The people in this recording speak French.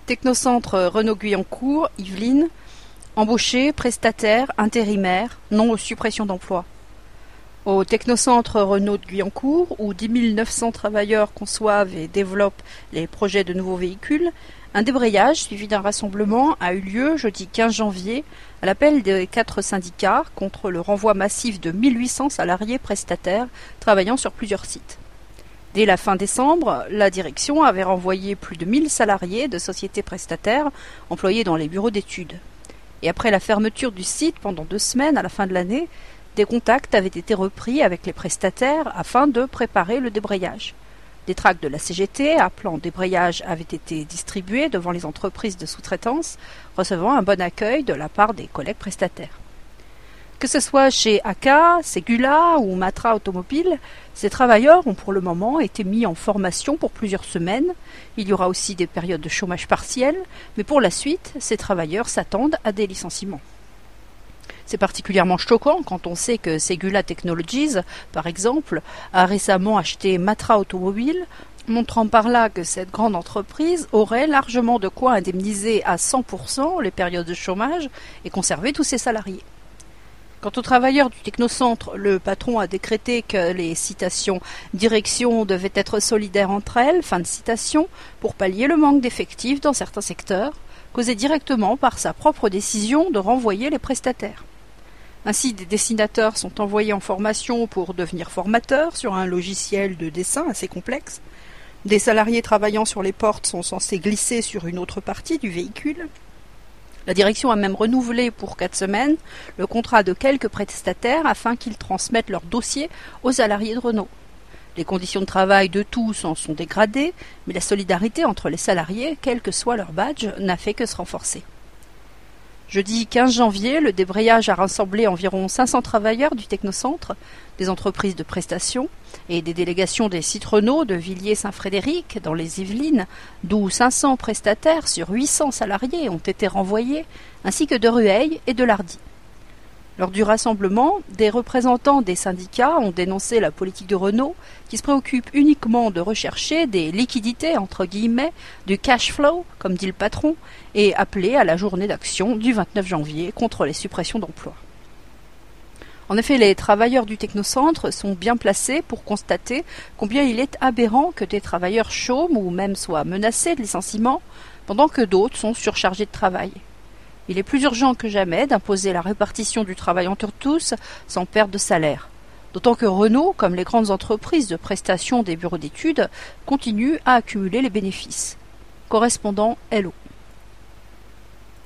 Technocentre Renault-Guyancourt, Yvelines, embauchés, prestataires, intérimaires, non aux suppressions d'emplois. Au Technocentre Renault de Guyancourt, où 10 900 travailleurs conçoivent et développent les projets de nouveaux véhicules, un débrayage suivi d'un rassemblement a eu lieu jeudi 15 janvier à l'appel des 4 syndicats contre le renvoi massif de 1800 salariés prestataires travaillant sur plusieurs sites. Dès la fin décembre, la direction avait renvoyé plus de 1000 salariés de sociétés prestataires employés dans les bureaux d'études. Et après la fermeture du site pendant 2 semaines à la fin de l'année, des contacts avaient été repris avec les prestataires afin de préparer le débrayage. Des tracts de la CGT appelant débrayage avaient été distribués devant les entreprises de sous-traitance, recevant un bon accueil de la part des collègues prestataires. Que ce soit chez ACA, Ségula ou Matra Automobile, ces travailleurs ont pour le moment été mis en formation pour plusieurs semaines. Il y aura aussi des périodes de chômage partiel, mais pour la suite, ces travailleurs s'attendent à des licenciements. C'est particulièrement choquant quand on sait que Ségula Technologies, par exemple, a récemment acheté Matra Automobile, montrant par là que cette grande entreprise aurait largement de quoi indemniser à 100% les périodes de chômage et conserver tous ses salariés. Quant aux travailleurs du Technocentre, le patron a décrété que les citations direction devaient être solidaires entre elles, fin de citation, pour pallier le manque d'effectifs dans certains secteurs, causé directement par sa propre décision de renvoyer les prestataires. Ainsi, des dessinateurs sont envoyés en formation pour devenir formateurs sur un logiciel de dessin assez complexe. Des salariés travaillant sur les portes sont censés glisser sur une autre partie du véhicule. La direction a même renouvelé pour 4 semaines le contrat de quelques prestataires afin qu'ils transmettent leurs dossiers aux salariés de Renault. Les conditions de travail de tous en sont dégradées, mais la solidarité entre les salariés, quel que soit leur badge, n'a fait que se renforcer. Jeudi 15 janvier, le débrayage a rassemblé environ 500 travailleurs du Technocentre, des entreprises de prestations et des délégations des sites Renault de Villiers-Saint-Frédéric, dans les Yvelines, d'où 500 prestataires sur 800 salariés ont été renvoyés, ainsi que de Rueil et de Lardy. Lors du rassemblement, des représentants des syndicats ont dénoncé la politique de Renault qui se préoccupe uniquement de rechercher des liquidités, entre guillemets, du cash flow, comme dit le patron, et appelé à la journée d'action du 29 janvier contre les suppressions d'emplois. En effet, les travailleurs du Technocentre sont bien placés pour constater combien il est aberrant que des travailleurs chôment ou même soient menacés de licenciement, pendant que d'autres sont surchargés de travail. Il est plus urgent que jamais d'imposer la répartition du travail entre tous sans perte de salaire. D'autant que Renault, comme les grandes entreprises de prestation des bureaux d'études, continue à accumuler les bénéfices. Correspondant Hello.